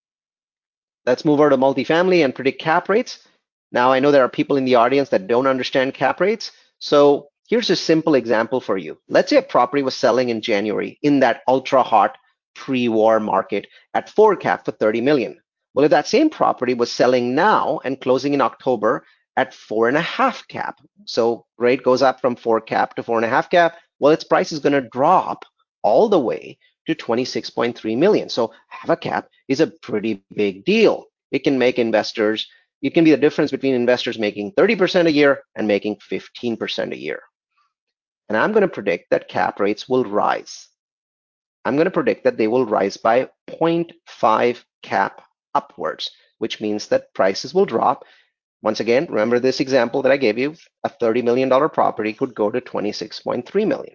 Let's move over to multifamily and predict cap rates. Now, I know there are people in the audience that don't understand cap rates. So here's a simple example for you. Let's say a property was selling in January in that ultra hot pre-war market at 4 cap for 30 million. Well, if that same property was selling now and closing in October at 4.5 cap, so rate goes up from 4 cap to 4.5 cap, well, its price is going to drop all the way to 26.3 million. So half a cap is a pretty big deal. It can make investors, it can be the difference between investors making 30% a year and making 15% a year. And I'm going to predict that cap rates will rise. I'm going to predict that they will rise by 0.5 cap upwards, which means that prices will drop. Once again, remember this example that I gave you, a $30 million property could go to 26.3 million.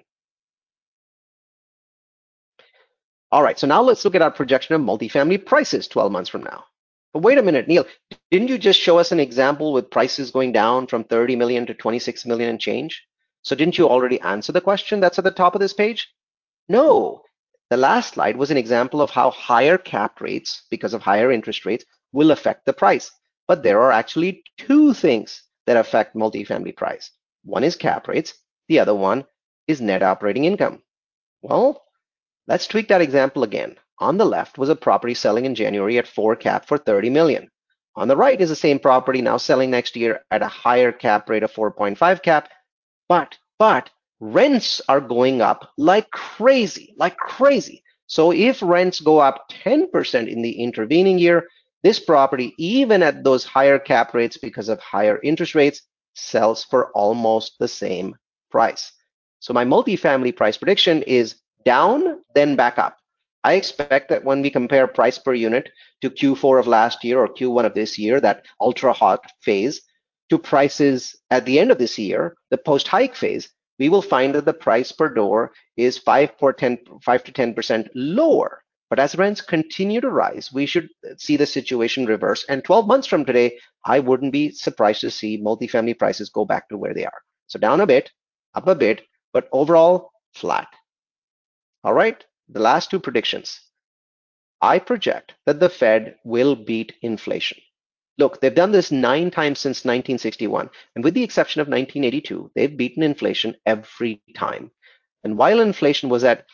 All right, so now let's look at our projection of multifamily prices 12 months from now. But wait a minute, Neil, didn't you just show us an example with prices going down from 30 million to 26 million and change? So didn't you already answer the question that's at the top of this page? No, the last slide was an example of how higher cap rates, because of higher interest rates, will affect the price. But there are actually 2 things that affect multifamily price. One is cap rates, the other one is net operating income. Well, let's tweak that example again. On the left was a property selling in January at 4 cap for 30 million. On the right is the same property now selling next year at a higher cap rate of 4.5 cap, but rents are going up like crazy, So if rents go up 10% in the intervening year, this property, even at those higher cap rates because of higher interest rates, sells for almost the same price. So my multifamily price prediction is down, then back up. I expect that when we compare price per unit to Q4 of last year or Q1 of this year, that ultra hot phase, to prices at the end of this year, the post-hike phase, we will find that the price per door is 5 to 10% lower. But as rents continue to rise, we should see the situation reverse. And 12 months from today, I wouldn't be surprised to see multifamily prices go back to where they are. So down a bit, up a bit, but overall flat. All right, the last 2 predictions. I project that the Fed will beat inflation. Look, they've done this 9 times since 1961, and with the exception of 1982, they've beaten inflation every time. And while inflation was at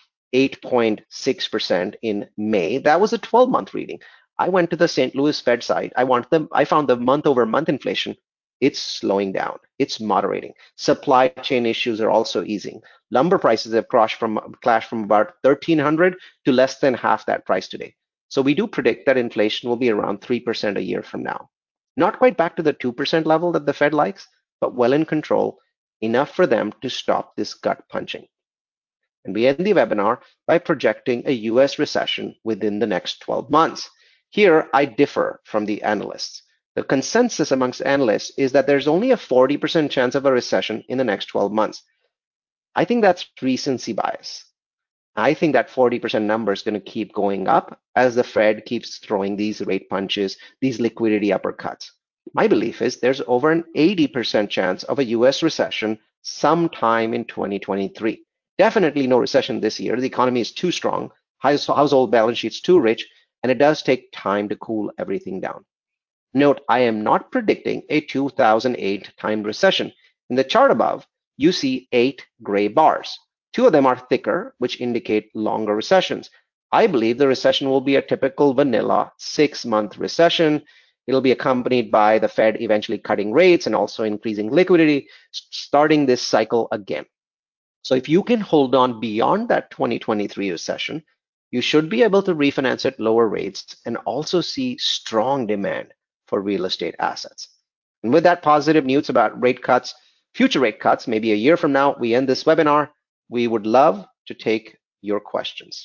8.6% in May, that was a 12-month reading. I went to the St. Louis Fed site. I found the month-over-month inflation. It's slowing down. It's moderating. Supply chain issues are also easing. Lumber prices have clashed from about $1,300 to less than half that price today. So we do predict that inflation will be around 3% a year from now. Not quite back to the 2% level that the Fed likes, but well in control. enough for them to stop this gut punching. And we end the webinar by projecting a US recession within the next 12 months. Here, I differ from the analysts. The consensus amongst analysts is that there's only a 40% chance of a recession in the next 12 months. I think that's recency bias. I think that 40% number is going to keep going up as the Fed keeps throwing these rate punches, these liquidity uppercuts. My belief is there's over an 80% chance of a US recession sometime in 2023. Definitely no recession this year. The economy is too strong, household balance sheets too rich, and it does take time to cool everything down. Note, I am not predicting a 2008 timed recession. In the chart above, you see 8 gray bars. 2 of them are thicker, which indicate longer recessions. I believe the recession will be a typical vanilla 6-month recession. It'll be accompanied by the Fed eventually cutting rates and also increasing liquidity, starting this cycle again. So if you can hold on beyond that 2023 recession, you should be able to refinance at lower rates and also see strong demand for real estate assets. And with that positive news about rate cuts, future rate cuts, maybe a year from now, we end this webinar. We would love to take your questions.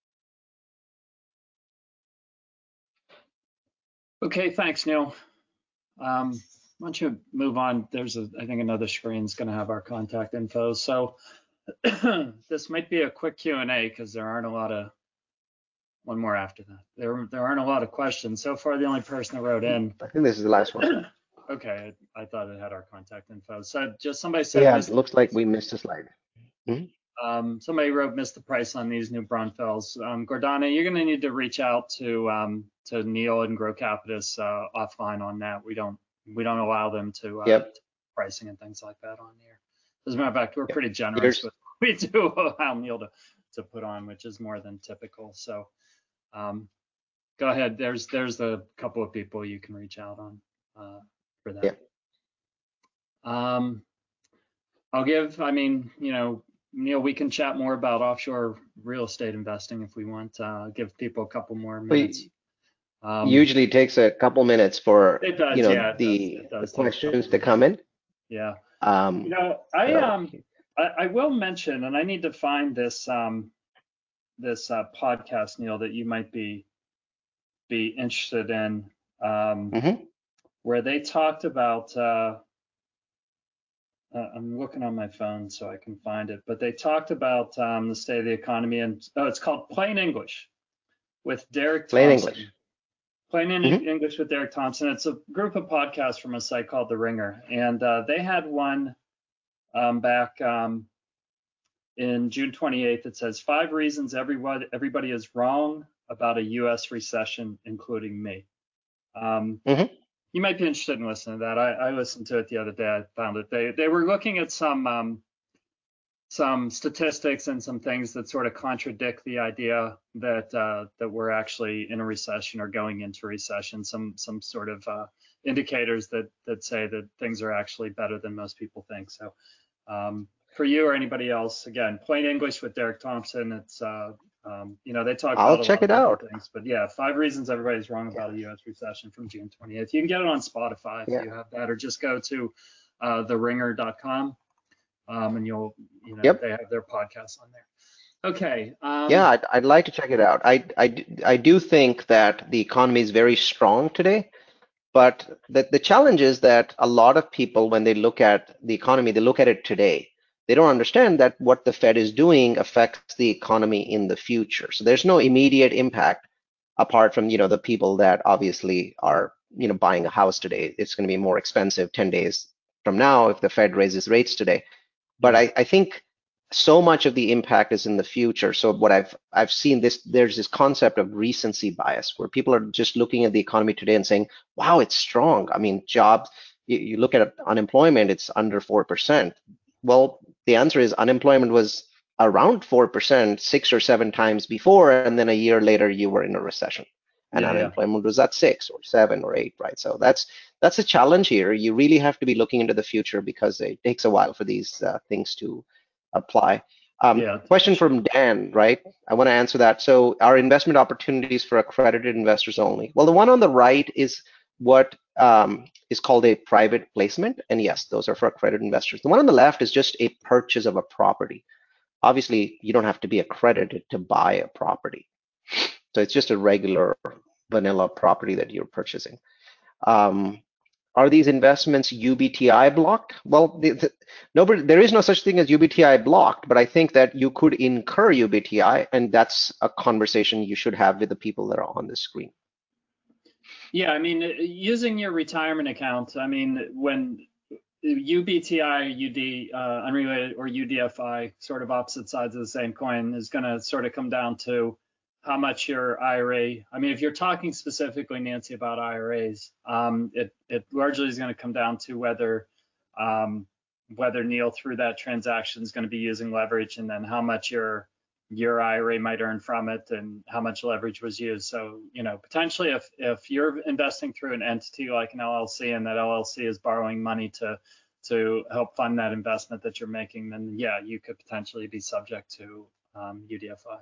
Okay, thanks, Neil. Why don't you move on? There's, I think, another screen's going to have our contact info. So this might be a quick Q&A because there aren't a lot of, one more after that. There aren't a lot of questions. So far, the only person that wrote in. I think this is the last one. Okay, I thought it had our contact info. So just somebody said. Yeah, it looks like we missed a slide. Somebody wrote, missed the price on these new Braunfels. Gordana, you're going to need to reach out to Neil and Grow Capitus offline on that. We don't allow them to pricing and things like that on here. As a matter of fact, we're pretty generous with what we do allow Neil to put on, which is more than typical. So go ahead. There's a couple of people you can reach out on for that. I'll give, Neil, we can chat more about offshore real estate investing if we want. Give people a couple more minutes. Usually takes a couple minutes for the questions to come in. Yeah. I will mention, and I need to find this this podcast, Neil, that you might be interested in, where they talked about. I'm looking on my phone so I can find it, but they talked about the state of the economy, and it's called Plain English with Derek Thompson. Plain English with Derek Thompson. It's a group of podcasts from a site called The Ringer, and they had one back in June 28th. It says 5 reasons everybody is wrong about a U.S. recession, including me. You might be interested in listening to that. I listened to it the other day. I found it. They were looking at some statistics and some things that sort of contradict the idea that we're actually in a recession or going into recession. Some sort of indicators that say that things are actually better than most people think. So for you or anybody else, again, Plain English with Derek Thompson. It's they talk about I'll check it out. Things, but yeah, 5 reasons everybody's wrong about a U.S. recession from June 28th. You can get it on Spotify if you have that, or just go to theringer.com and they have their podcasts on there. Okay. I'd like to check it out. I do think that the economy is very strong today, but the challenge is that a lot of people, when they look at the economy, they look at it today. They don't understand that what the Fed is doing affects the economy in the future. So there's no immediate impact apart from, the people that obviously are, buying a house today. It's going to be more expensive 10 days from now if the Fed raises rates today. But I think so much of the impact is in the future. So what I've seen there's this concept of recency bias where people are just looking at the economy today and saying, wow, it's strong. I mean, jobs, you look at unemployment, it's under 4%. Well, the answer is unemployment was around 4% 6 or 7 times before, and then a year later you were in a recession, and unemployment was at 6 or 7 or 8, right? So that's a challenge here. You really have to be looking into the future because it takes a while for these things to apply. Question from Dan, right? I want to answer that. So, are investment opportunities for accredited investors only? Well, the one on the right is what is called a private placement. And yes, those are for accredited investors. The one on the left is just a purchase of a property. Obviously, you don't have to be accredited to buy a property. So it's just a regular vanilla property that you're purchasing. Are these investments UBTI blocked? Well, there is no such thing as UBTI blocked, but I think that you could incur UBTI, and that's a conversation you should have with the people that are on the screen. Yeah, I mean, using your retirement account, I mean, when UBTI, unrelated, or UDFI, sort of opposite sides of the same coin, is going to sort of come down to how much your IRA. I mean, if you're talking specifically, Nancy, about IRAs, it largely is going to come down to whether Neil, through that transaction, is going to be using leverage, and then how much your IRA might earn from it, and how much leverage was used. So, potentially, if you're investing through an entity like an LLC, and that LLC is borrowing money to help fund that investment that you're making, then yeah, you could potentially be subject to UDFI.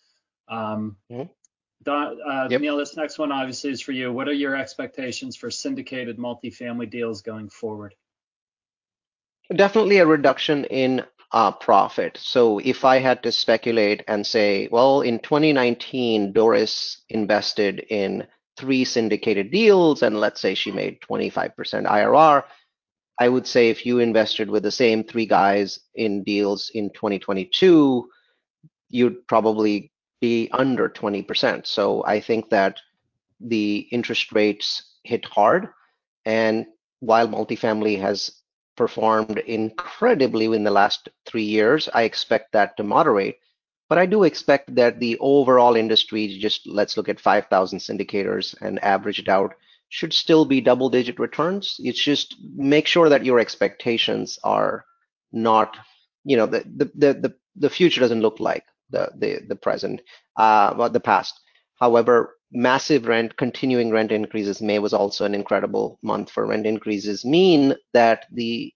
Yep. Neil, this next one obviously is for you. What are your expectations for syndicated multifamily deals going forward? Definitely a reduction in profit. So if I had to speculate and say, well, in 2019, Doris invested in 3 syndicated deals, and let's say she made 25% IRR, I would say if you invested with the same 3 guys in deals in 2022, you'd probably be under 20%. So I think that the interest rates hit hard, and while multifamily has performed incredibly in the last 3 years, I expect that to moderate. But I do expect that the overall industry, just let's look at 5,000 syndicators and average it out, should still be double-digit returns. It's just make sure that your expectations are not, the future doesn't look like the present, but the past. However, massive continuing rent increases. May was also an incredible month for rent increases. Mean that the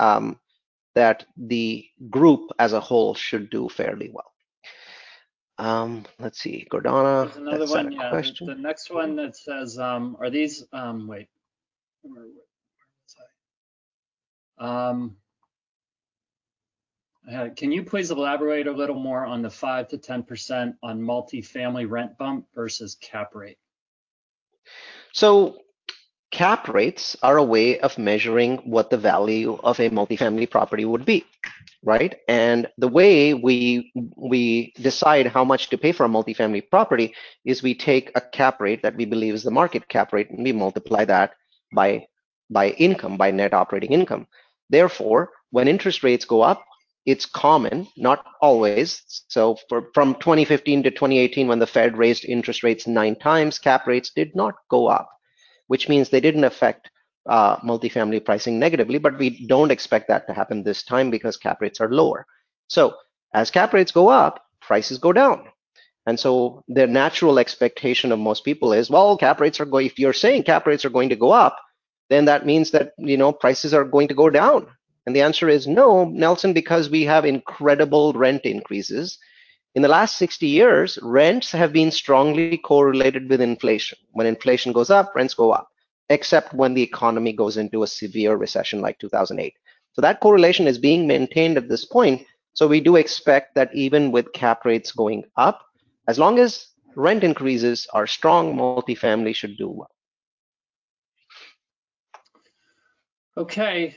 group as a whole should do fairly well. Let's see, Gordana. There's another one. Yeah, question. The next one that says, are these? Wait, where was I? Can you please elaborate a little more on the 5 to 10% on multifamily rent bump versus cap rate? So cap rates are a way of measuring what the value of a multifamily property would be, right? And the way we decide how much to pay for a multifamily property is we take a cap rate that we believe is the market cap rate, and we multiply that by income, by net operating income. Therefore, when interest rates go up, it's common, not always. So from 2015 to 2018, when the Fed raised interest rates 9 times, cap rates did not go up, which means they didn't affect multifamily pricing negatively, but we don't expect that to happen this time because cap rates are lower. So as cap rates go up, prices go down. And so the natural expectation of most people is, well, if you're saying cap rates are going to go up, then that means that, prices are going to go down. And the answer is no, Nelson, because we have incredible rent increases. In the last 60 years, rents have been strongly correlated with inflation. When inflation goes up, rents go up, except when the economy goes into a severe recession like 2008. So that correlation is being maintained at this point. So we do expect that even with cap rates going up, as long as rent increases are strong, multifamily should do well. Okay,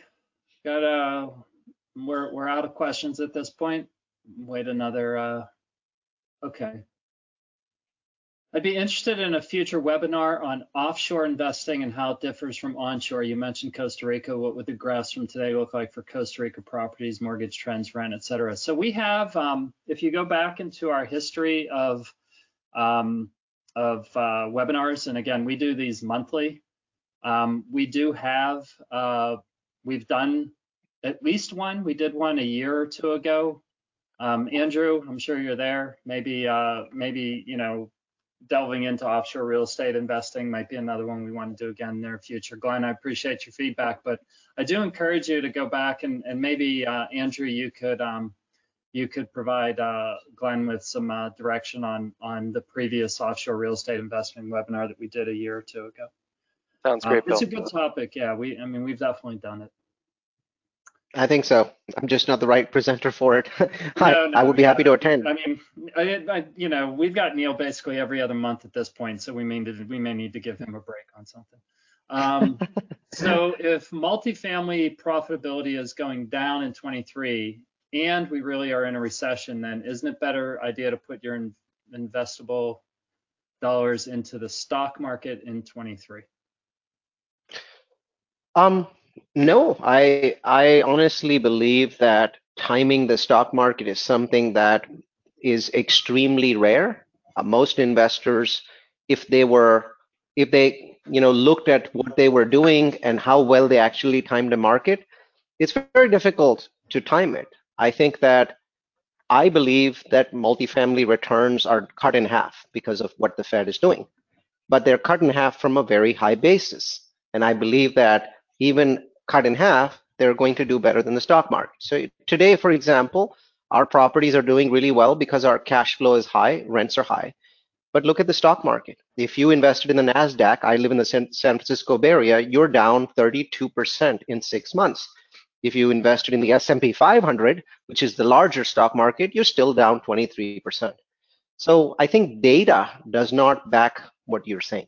we're out of questions at this point. Wait another. Okay. I'd be interested in a future webinar on offshore investing and how it differs from onshore. You mentioned Costa Rica. What would the graphs from today look like for Costa Rica properties, mortgage trends, rent, et cetera? So we have, if you go back into our history of webinars, and again, we do these monthly. We do have, we've done at least one. We did one a year or 2 ago. Andrew, I'm sure you're there. Maybe delving into offshore real estate investing might be another one we want to do again in the near future. Glenn, I appreciate your feedback, but I do encourage you to go back and maybe Andrew, you could provide Glenn with some direction on the previous offshore real estate investing webinar that we did a year or 2 ago. Sounds great, It's Bill. a good topic. Yeah, I mean, we've definitely done it. I think so. I'm just not the right presenter for it. No, I would be happy to attend. I mean, you know, we've got Neil basically every other month at this point, so we may need to give him a break on something. So if multifamily profitability is going down in 23 and we really are in a recession, then isn't it better idea to put your investable dollars into the stock market in 23? No, I honestly believe that timing the stock market is something that is extremely rare. Most investors, if they looked at what they were doing and how well they actually timed the market, it's very difficult to time it. I believe that multifamily returns are cut in half because of what the Fed is doing, but they're cut in half from a very high basis. And I believe that even cut in half, they're going to do better than the stock market. So today, for example, our properties are doing really well because our cash flow is high, rents are high. But look at the stock market. If you invested in the NASDAQ, I live in the San Francisco Bay Area, you're down 32% in 6 months. If you invested in the S&P 500, which is the larger stock market, you're still down 23%. So I think data does not back what you're saying.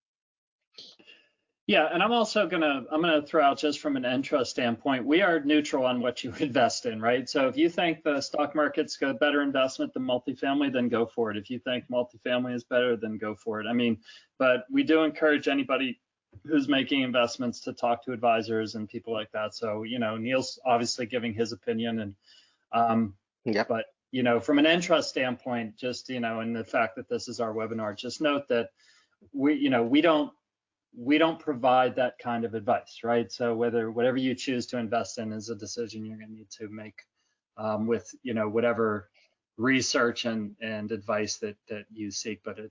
Yeah, and I'm gonna throw out, just from an intro standpoint, we are neutral on what you invest in, right? So if you think the stock market's a better investment than multifamily, then go for it. If you think multifamily is better, then go for it. I mean, but we do encourage anybody who's making investments to talk to advisors and people like that. So, you know, Neil's obviously giving his opinion, and but you know, from an interest standpoint, just, you know, and the fact that this is our webinar, just note that we don't provide that kind of advice, right? So whatever you choose to invest in is a decision you're going to need to make with, you know, whatever research and advice that you seek. But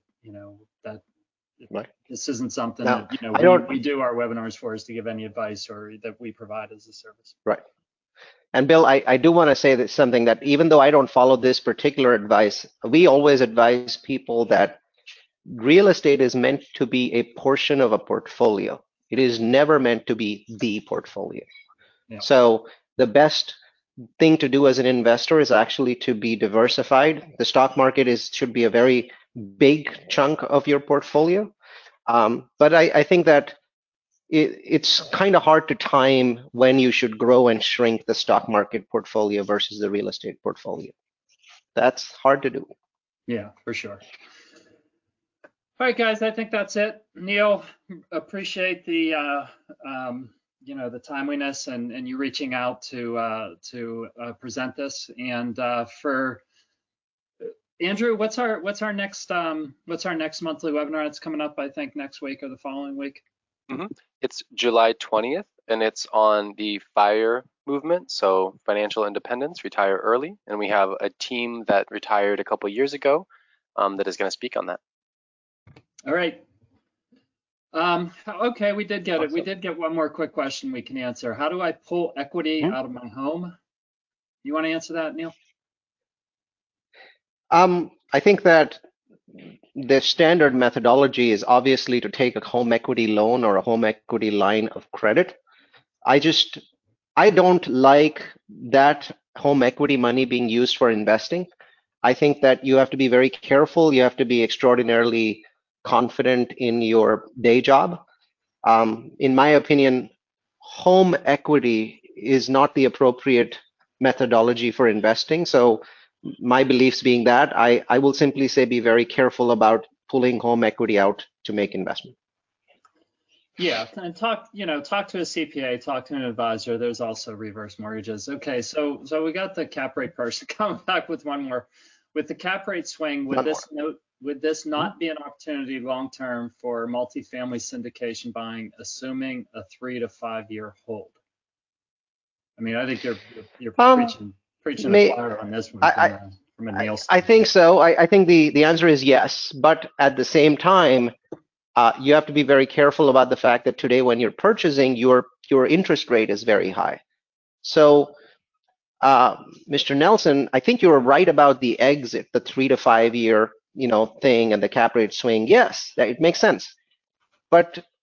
this isn't something now, that, you know, we do our webinars for, is to give any advice or that we provide as a service. Right. And Bill, I do want to say that something, that even though I don't follow this particular advice, we always advise people that real estate is meant to be a portion of a portfolio. It is never meant to be the portfolio. Yeah. So the best thing to do as an investor is actually to be diversified. The stock market should be a very big chunk of your portfolio. But I think that it's kind of hard to time when you should grow and shrink the stock market portfolio versus the real estate portfolio. That's hard to do. Yeah, for sure. All right, guys, I think that's it. Neil, appreciate the you know, the timeliness and you reaching out to present this. And for Andrew, what's our next monthly webinar that's coming up? I think next week or the following week. Mm-hmm. It's July 20th, and it's on the FIRE movement, so financial independence, retire early. And we have a team that retired a couple of years ago that is going to speak on that. All right. Okay, we did get it. We did get one more quick question we can answer. How do I pull equity out of my home? You want to answer that, Neil? I think that the standard methodology is obviously to take a home equity loan or a home equity line of credit. I don't like that home equity money being used for investing. I think that you have to be very careful. You have to be extraordinarily confident in your day job. In my opinion, home equity is not the appropriate methodology for investing. So my beliefs being that I will simply say be very careful about pulling home equity out to make investment. Yeah, and talk to a CPA, talk to an advisor. There's also reverse mortgages. Okay, so we got the cap rate person coming back with one more. With the cap rate swing, would this not be an opportunity long term for multifamily syndication buying, assuming a 3 to 5 year hold? I mean, I think you're preaching the choir on this one from a Neil standpoint. I think so. I think the answer is yes, but at the same time, you have to be very careful about the fact that today, when you're purchasing, your interest rate is very high. So, Mr. Nelson, I think you were right about the exit, the 3 to 5 year, thing, and the cap rate swing. Yes, it makes sense. But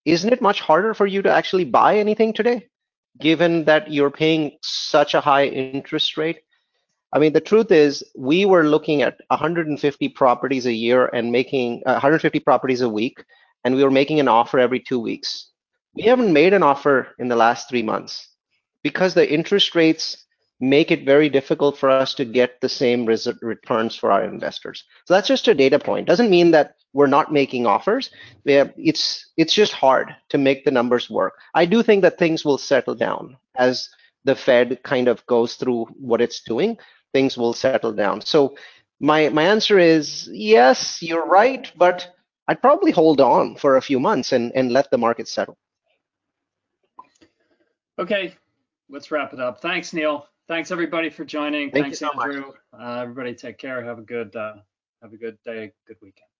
isn't it much harder for you to actually buy anything today, given that you're paying such a high interest rate? I mean, the truth is, we were looking at 150 properties a year and making 150 properties a week, and we were making an offer every 2 weeks. We haven't made an offer in the last 3 months because the interest rates make it very difficult for us to get the same returns for our investors. So that's just a data point. Doesn't mean that we're not making offers. It's just hard to make the numbers work. I do think that things will settle down as the Fed kind of goes through what it's doing. Things will settle down. So my answer is yes, you're right, but I'd probably hold on for a few months and let the market settle. it. Okay, let's wrap it up. Thanks, Neil. Thanks everybody for joining. Thank Thanks, you so Andrew. Everybody take care. Have a good day, good weekend.